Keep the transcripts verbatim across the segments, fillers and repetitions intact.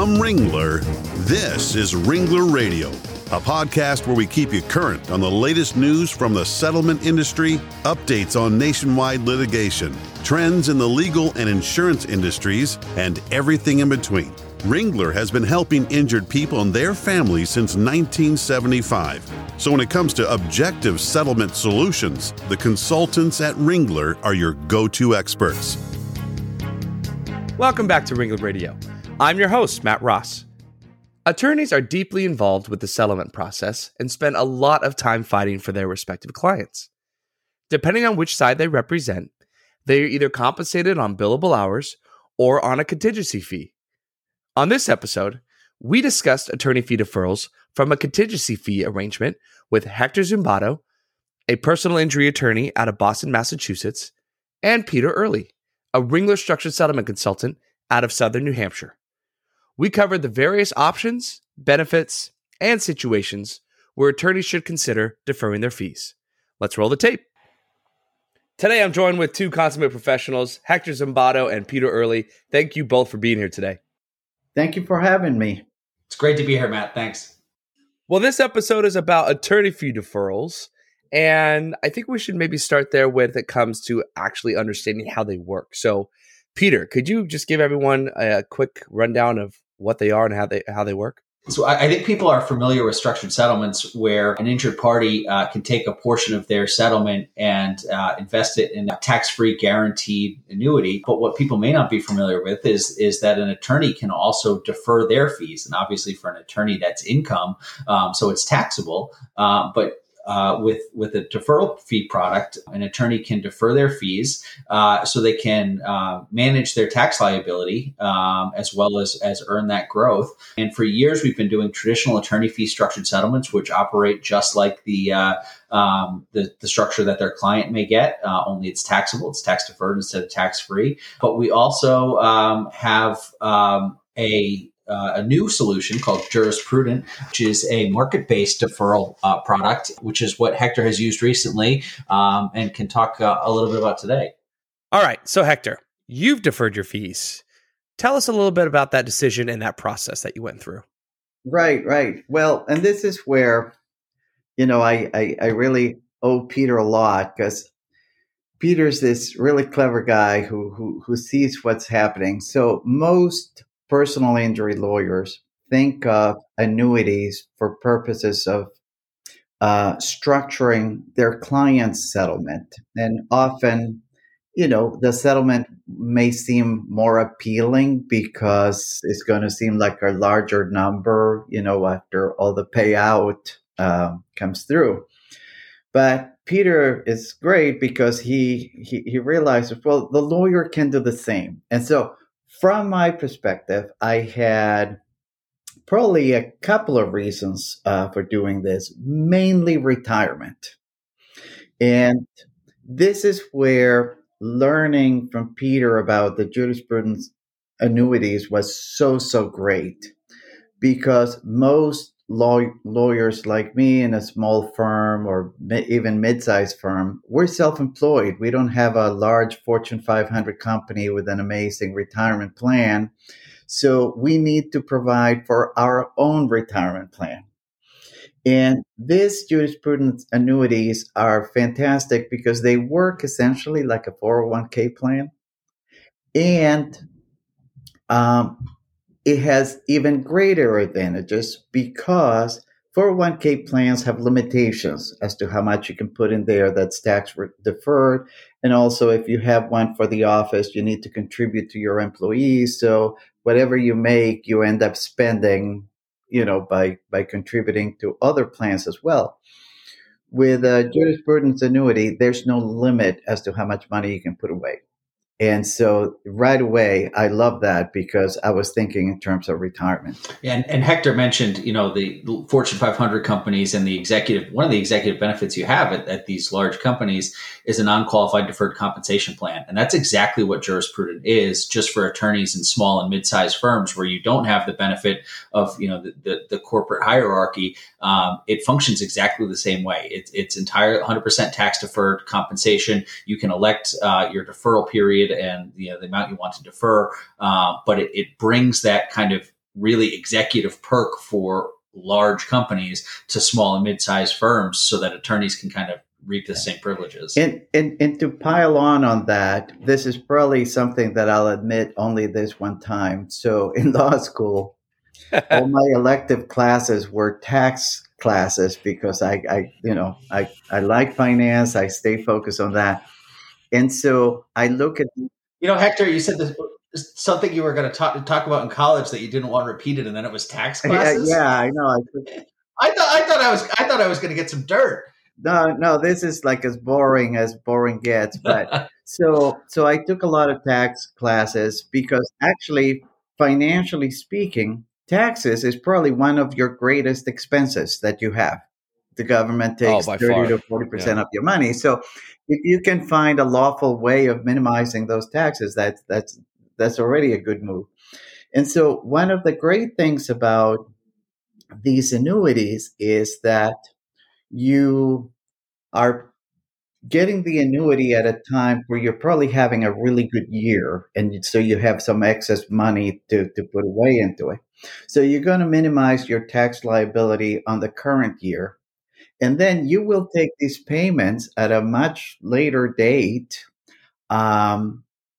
From Ringler, this is Ringler Radio, a podcast where we keep you current on the latest news from the settlement industry, updates on nationwide litigation, trends in the legal and insurance industries, and everything in between. Ringler has been helping injured people and their families since nineteen seventy-five. So when it comes to objective settlement solutions, the consultants at Ringler are your go-to experts. Welcome back to Ringler Radio. I'm your host, Matt Ross. Attorneys are deeply involved with the settlement process and spend a lot of time fighting for their respective clients. Depending on which side they represent, they are either compensated on billable hours or on a contingency fee. On this episode, we discussed attorney fee deferrals from a contingency fee arrangement with Hector Zumbato, a personal injury attorney out of Boston, Massachusetts, and Peter Early, a Ringler structured settlement consultant out of Southern New Hampshire. We covered the various options, benefits, and situations where attorneys should consider deferring their fees. Let's roll the tape. Today, I'm joined with two consummate professionals, Hector Zumbato and Peter Early. Thank you both for being here today. Thank you for having me. It's great to be here, Matt. Thanks. Well, this episode is about attorney fee deferrals, and I think we should maybe start there when it comes to actually understanding how they work. So, Peter, could you just give everyone a quick rundown of what they are and how they how they work? So I, I think people are familiar with structured settlements where an injured party uh, can take a portion of their settlement and uh, invest it in a tax-free guaranteed annuity. But what people may not be familiar with is, is that an attorney can also defer their fees. And obviously for an attorney, that's income. Um, so it's taxable. Uh, but Uh, with with a deferral fee product, an attorney can defer their fees uh, so they can uh, manage their tax liability um, as well as, as earn that growth. And for years, we've been doing traditional attorney fee structured settlements, which operate just like the uh, um, the, the structure that their client may get, uh, only it's taxable, it's tax deferred instead of tax free. But we also um, have um, a Uh, a new solution called Jurisprudent, which is a market-based deferral uh, product, which is what Hector has used recently um, and can talk uh, a little bit about today. All right. So, Hector, you've deferred your fees. Tell us a little bit about that decision and that process that you went through. Right, right. Well, and this is where, you know, I, I, I really owe Peter a lot because Peter's this really clever guy who, who, who sees what's happening. So most personal injury lawyers think of annuities for purposes of uh, structuring their client's settlement. And often, you know, the settlement may seem more appealing because it's going to seem like a larger number, you know, after all the payout uh, comes through. But Peter is great because he, he, he realizes, well, the lawyer can do the same. And so from my perspective, I had probably a couple of reasons uh, for doing this, mainly retirement. And this is where learning from Peter about the jurisprudence annuities was so, so great because most law- lawyers like me in a small firm or mi- even mid-sized firm, we're self-employed. We don't have a large Fortune five hundred company with an amazing retirement plan. So we need to provide for our own retirement plan. And these jurisprudence annuities are fantastic because they work essentially like a four oh one k plan. And um, it has even greater advantages because four oh one k plans have limitations as to how much you can put in there that's tax re- deferred. And also, if you have one for the office, you need to contribute to your employees. So whatever you make, you end up spending, you know, by, by contributing to other plans as well. With a jurisprudence annuity, there's no limit as to how much money you can put away. And so right away, I love that because I was thinking in terms of retirement. And, and Hector mentioned, you know, the Fortune five hundred companies and the executive, one of the executive benefits you have at, at these large companies is a non-qualified deferred compensation plan. And that's exactly what Jurisprudent is, just for attorneys in small and mid-sized firms where you don't have the benefit of, you know, the, the, the corporate hierarchy. Um, it functions exactly the same way. It, it's entirely one hundred percent tax deferred compensation. You can elect uh, your deferral period and, you know, the amount you want to defer, uh, but it, it brings that kind of really executive perk for large companies to small and mid-sized firms so that attorneys can kind of reap the same privileges. And, and and to pile on on that, this is probably something that I'll admit only this one time. So in law school, all my elective classes were tax classes because I, I you know, I, I like finance. I stay focused on that. And so I look at... You know, Hector, you said this, something you were going to talk, talk about in college that you didn't want repeated, and then it was tax classes. Yeah, yeah I know. I, I thought I thought I was I thought I was going to get some dirt. No, no, this is like as boring as boring gets. But so, so I took a lot of tax classes because actually, financially speaking, taxes is probably one of your greatest expenses that you have. The government takes oh, thirty far. to forty percent yeah. of your money. So, if you can find a lawful way of minimizing those taxes, that's that's that's already a good move. And so, one of the great things about these annuities is that you are getting the annuity at a time where you're probably having a really good year. And so you have some excess money to, to put away into it. So you're going to minimize your tax liability on the current year. And then you will take these payments at a much later date um,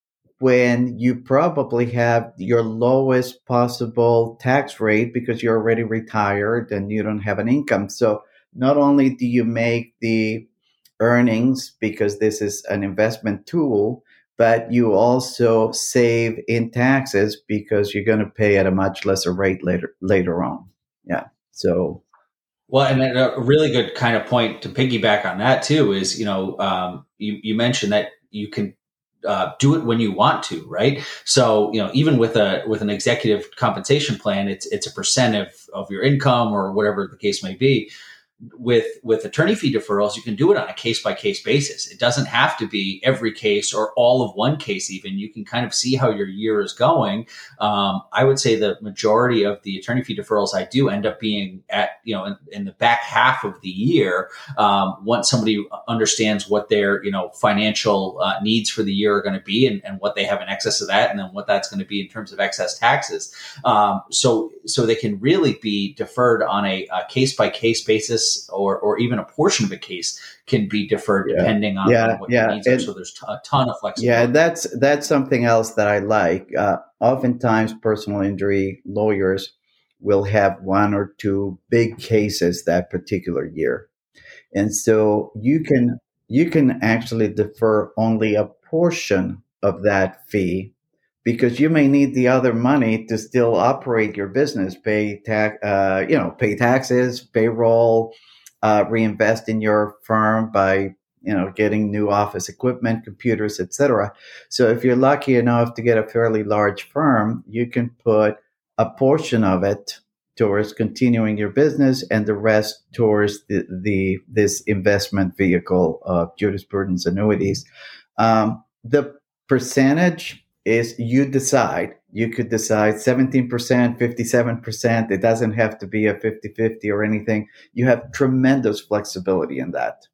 when you probably have your lowest possible tax rate because you're already retired and you don't have an income. So not only do you make the earnings because this is an investment tool, but you also save in taxes because you're going to pay at a much lesser rate later later on. Yeah. So, well, and then a really good kind of point to piggyback on that too is, you know, um, you, you mentioned that you can uh, do it when you want to, right? So, you know, even with a with an executive compensation plan, it's it's a percent of, of your income or whatever the case may be. With with attorney fee deferrals, you can do it on a case by case basis. It doesn't have to be every case or all of one case. Even you can kind of see how your year is going. Um, I would say the majority of the attorney fee deferrals I do end up being at you know in, in the back half of the year. Um, once somebody understands what their you know financial uh, needs for the year are going to be and, and what they have in excess of that, and then what that's going to be in terms of excess taxes. Um, so so they can really be deferred on a case by case basis. Or, or even a portion of a case can be deferred yeah. depending on, yeah, on what yeah. your needs and, are. So there's t- a ton of flexibility. Yeah, that's that's something else that I like. Uh, oftentimes, personal injury lawyers will have one or two big cases that particular year, and so you can you can actually defer only a portion of that fee because you may need the other money to still operate your business, pay tax, uh, you know, pay taxes, payroll, uh, reinvest in your firm by, you know, getting new office equipment, computers, et cetera. So if you're lucky enough to get a fairly large firm, you can put a portion of it towards continuing your business and the rest towards the, the this investment vehicle of jurisprudence annuities. Um, the percentage is you decide. You could decide seventeen percent, fifty-seven percent. It doesn't have to be a fifty-fifty or anything. You have tremendous flexibility in that.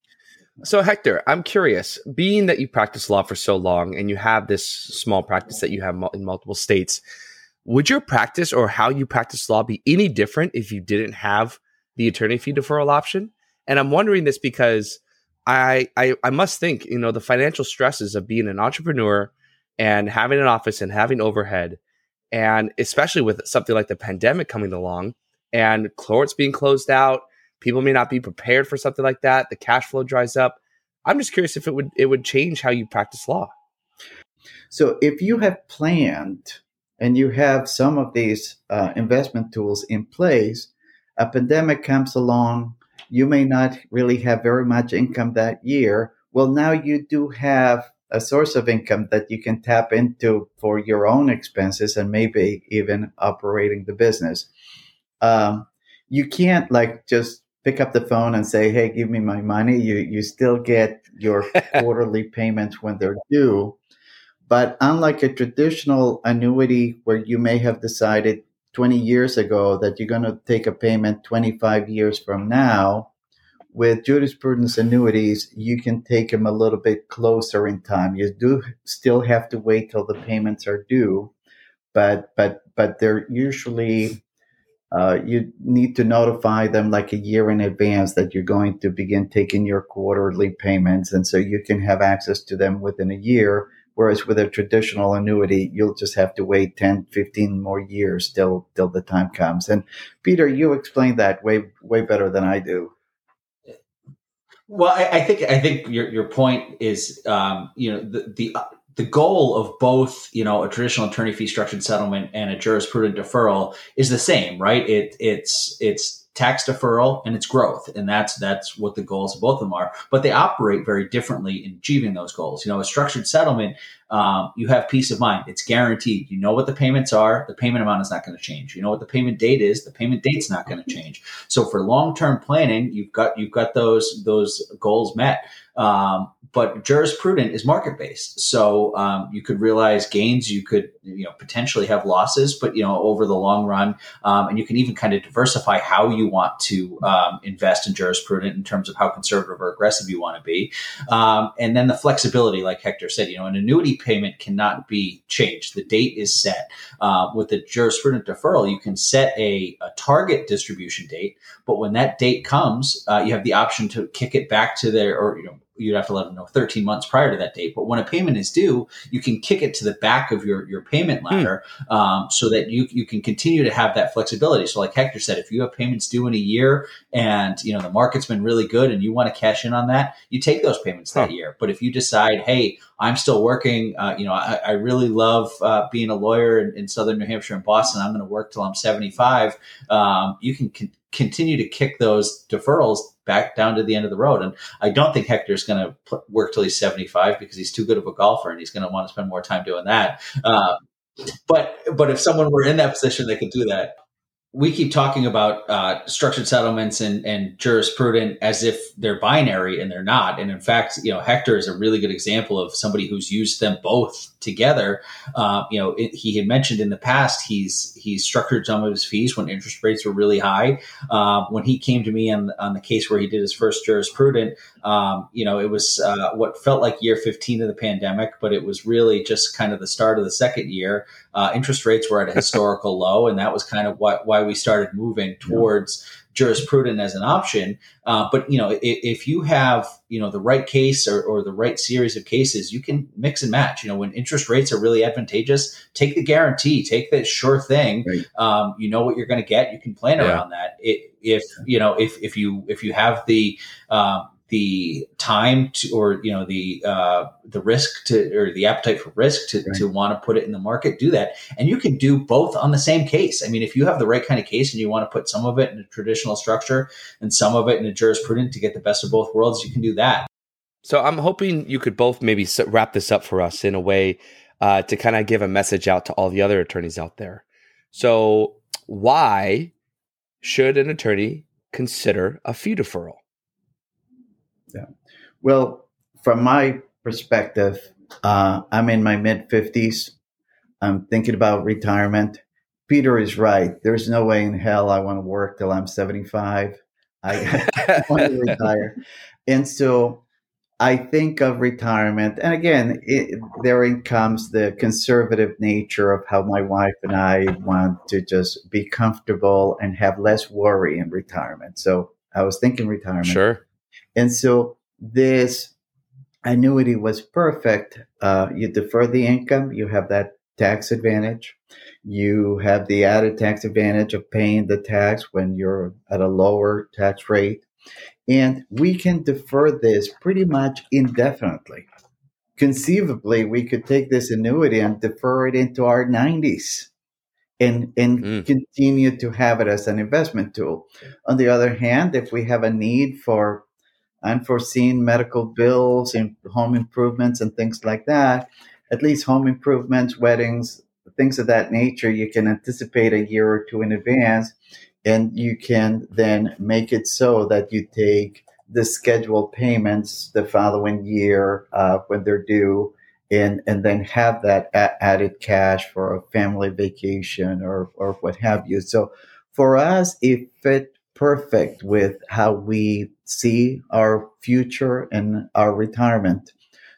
So, Hector, I'm curious, being that you practice law for so long and you have this small practice that you have in multiple states, would your practice or how you practice law be any different if you didn't have the attorney fee deferral option? And I'm wondering this because I, I, I must think, you know, the financial stresses of being an entrepreneur and having an office and having overhead, and especially with something like the pandemic coming along and courts being closed out, people may not be prepared for something like that. The cash flow dries up. I'm just curious if it would it would change how you practice law. So if you have planned and you have some of these uh, investment tools in place, a pandemic comes along, you may not really have very much income that year. Well, now you do have a source of income that you can tap into for your own expenses and maybe even operating the business. Um, you can't like just pick up the phone and say, hey, give me my money. You you still get your quarterly payments when they're due. But unlike a traditional annuity where you may have decided twenty years ago that you're going to take a payment twenty-five years from now, with jurisprudence annuities, you can take them a little bit closer in time. You do still have to wait till the payments are due, but but but they're usually uh, you need to notify them like a year in advance that you're going to begin taking your quarterly payments, and so you can have access to them within a year. Whereas with a traditional annuity, you'll just have to wait ten, fifteen more years till till the time comes. And Peter, you explained that way way better than I do. Well, I, I think I think your your point is, um, you know, the the the goal of both, you know, a traditional attorney fee structured settlement and a jurisprudent deferral is the same, right? It it's it's tax deferral and it's growth, and that's that's what the goals of both of them are. But they operate very differently in achieving those goals. You know, a structured settlement, um, you have peace of mind. It's guaranteed. You know what the payments are. The payment amount is not going to change. You know what the payment date is. The payment date's not going to change. So for long-term planning, you've got you've got those those goals met. Um, but jurisprudent is market-based. So um, you could realize gains, you could, you know, potentially have losses, but, you know, over the long run, um, and you can even kind of diversify how you want to um, invest in jurisprudent in terms of how conservative or aggressive you want to be. Um, and then the flexibility, like Hector said, you know, an annuity payment cannot be changed. The date is set. Uh, with the jurisprudent deferral, you can set a, a target distribution date, but when that date comes, uh, you have the option to kick it back to their, or, you know, you'd have to let them know thirteen months prior to that date. But when a payment is due, you can kick it to the back of your, your payment ladder mm. um, so that you you can continue to have that flexibility. So like Hector said, if you have payments due in a year and, you know, the market's been really good and you want to cash in on that, you take those payments that huh. year. But if you decide, hey, I'm still working, uh, you know, I, I really love uh, being a lawyer in, in Southern New Hampshire and Boston. I'm going to work till I'm seventy-five. Um, you can con- continue to kick those deferrals back down to the end of the road. And I don't think Hector's going to pl- work till he's seventy-five because he's too good of a golfer and he's going to want to spend more time doing that. Uh, but but if someone were in that position, they could do that. We keep talking about uh, structured settlements and, and jurisprudent as if they're binary, and they're not. And in fact, you know, Hector is a really good example of somebody who's used them both together. Uh, you know, it, he had mentioned in the past he's he's structured some of his fees when interest rates were really high. Uh, when he came to me on on the case where he did his first jurisprudent, um, you know, it was uh, what felt like year fifteen of the pandemic, but it was really just kind of the start of the second year. Uh, interest rates were at a historical low, and that was kind of what, why we started moving towards yeah. jurisprudent as an option. Uh, but, you know, if, if you have, you know, the right case or, or the right series of cases, you can mix and match. You know, when interest rates are really advantageous, take the guarantee, take the sure thing. Right. Um, you know what you're going to get. You can plan yeah. around that. It, if, you know, if, if you, if you have the, um, the time to, or, you know, the, uh, the risk to, or the appetite for risk to, right. to want to put it in the market, do that. And you can do both on the same case. I mean, if you have the right kind of case and you want to put some of it in a traditional structure and some of it in a jurisprudent to get the best of both worlds, you can do that. So I'm hoping you could both maybe wrap this up for us in a way uh, to kind of give a message out to all the other attorneys out there. So why should an attorney consider a fee deferral? Yeah. Well, from my perspective, uh, I'm in my mid fifties. I'm thinking about retirement. Peter is right. There's no way in hell I want to work till I'm seventy-five. I want to retire. And so I think of retirement. And again, it, therein comes the conservative nature of how my wife and I want to just be comfortable and have less worry in retirement. So I was thinking retirement. Sure. And so this annuity was perfect. Uh, you defer the income. You have that tax advantage. You have the added tax advantage of paying the tax when you're at a lower tax rate. And we can defer this pretty much indefinitely. Conceivably, we could take this annuity and defer it into our nineties. And, and mm. continue to have it as an investment tool. On the other hand, if we have a need for unforeseen medical bills and home improvements and things like that, at least home improvements, weddings, things of that nature, you can anticipate a year or two in advance, and you can then make it so that you take the scheduled payments the following year uh, when they're due, and, and then have that a- added cash for a family vacation or, or what have you. So for us, it fit perfect with how we see our future and our retirement.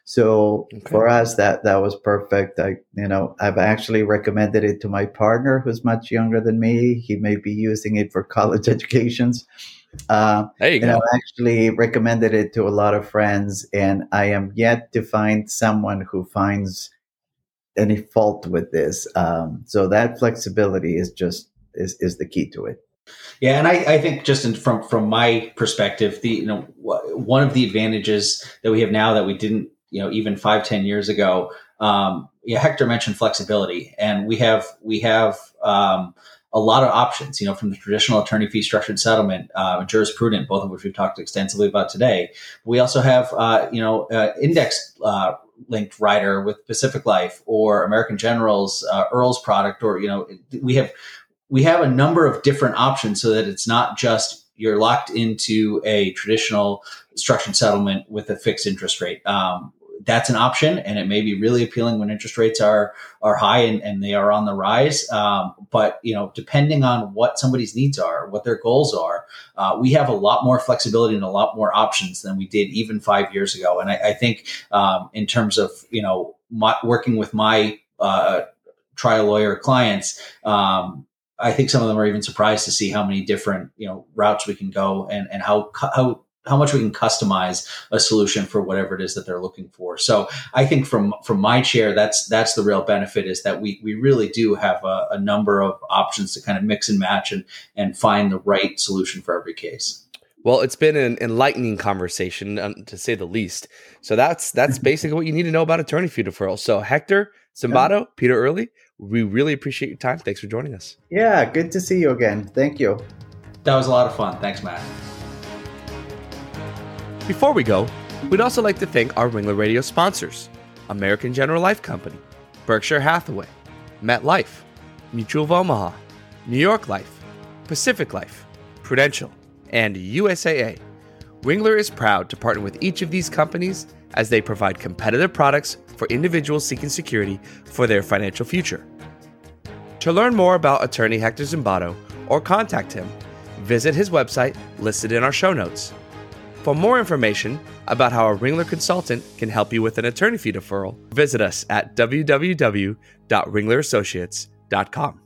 So Okay. for us, that that was perfect. I, you know, I've actually recommended it to my partner, who's much younger than me. He may be using it for college educations. Uh, There you and go. I've actually recommended it to a lot of friends, and I am yet to find someone who finds any fault with this. Um, so that flexibility is just is is the key to it. Yeah, and I, I think just in, from from my perspective, the you know one of the advantages that we have now that we didn't you know even five ten years ago. Um, yeah, Hector mentioned flexibility, and we have we have um, a lot of options. You know, from the traditional attorney fee structured settlement, uh, jurisprudent, both of which we've talked extensively about today. We also have uh, you know uh, index uh, linked rider with Pacific Life or American General's uh, Earl's product, or you know we have. We have a number of different options so that it's not just you're locked into a traditional structured settlement with a fixed interest rate. Um, that's an option, and it may be really appealing when interest rates are are high and, and they are on the rise. Um, but you know, depending on what somebody's needs are, what their goals are, uh, we have a lot more flexibility and a lot more options than we did even five years ago. And I, I think um, in terms of you know my, working with my uh, trial lawyer clients. Um, I think some of them are even surprised to see how many different, you know, routes we can go and, and how, how, how much we can customize a solution for whatever it is that they're looking for. So I think from, from my chair, that's, that's the real benefit is that we, we really do have a, a number of options to kind of mix and match and, and find the right solution for every case. Well, it's been an enlightening conversation, um, to say the least. So that's that's basically what you need to know about attorney fee deferral. So Hector Zimbardo, yeah. Peter Early, we really appreciate your time. Thanks for joining us. Yeah, good to see you again. Thank you. That was a lot of fun. Thanks, Matt. Before we go, we'd also like to thank our Ringler Radio sponsors, American General Life Company, Berkshire Hathaway, MetLife, Mutual of Omaha, New York Life, Pacific Life, Prudential, and U S A A. Ringler is proud to partner with each of these companies as they provide competitive products for individuals seeking security for their financial future. To learn more about attorney Hector Zimbardo or contact him, visit his website listed in our show notes. For more information about how a Ringler consultant can help you with an attorney fee deferral, visit us at w w w dot ringler associates dot com.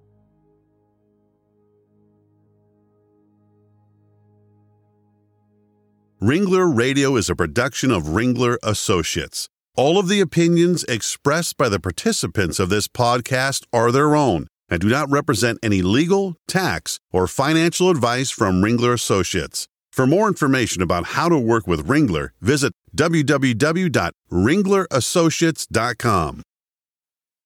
Ringler Radio is a production of Ringler Associates. All of the opinions expressed by the participants of this podcast are their own and do not represent any legal, tax, or financial advice from Ringler Associates. For more information about how to work with Ringler, visit w w w dot ringler associates dot com.